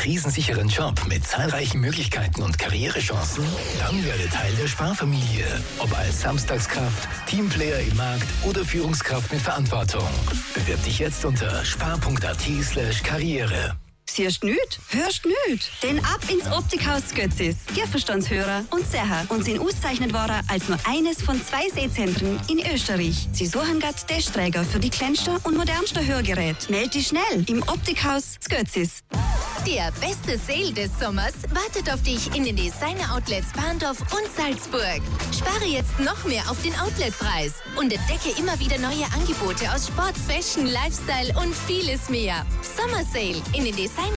krisensicheren Job mit zahlreichen Möglichkeiten und Karrierechancen? Dann werde Teil der Sparfamilie. Ob als Samstagskraft, Teamplayer im Markt oder Führungskraft mit Verantwortung. Bewirb dich jetzt unter spar.at/karriere. Siehst nüt, hörst nüt. Denn ab ins Optikhaus Götzis. Ihr Verstandshörer und Seher und sind ausgezeichnet worden als nur eines von 2 Sehzentren in Österreich. Sie suchen gerade Testträger für die kleinste und modernste Hörgerät. Meld dich schnell im Optikhaus Götzis. Der beste Sale des Sommers wartet auf dich in den Designer-Outlets Bahndorf und Salzburg. Spare jetzt noch mehr auf den Outletpreis und entdecke immer wieder neue Angebote aus Sport, Fashion, Lifestyle und vieles mehr. Sommer Sale in den Designer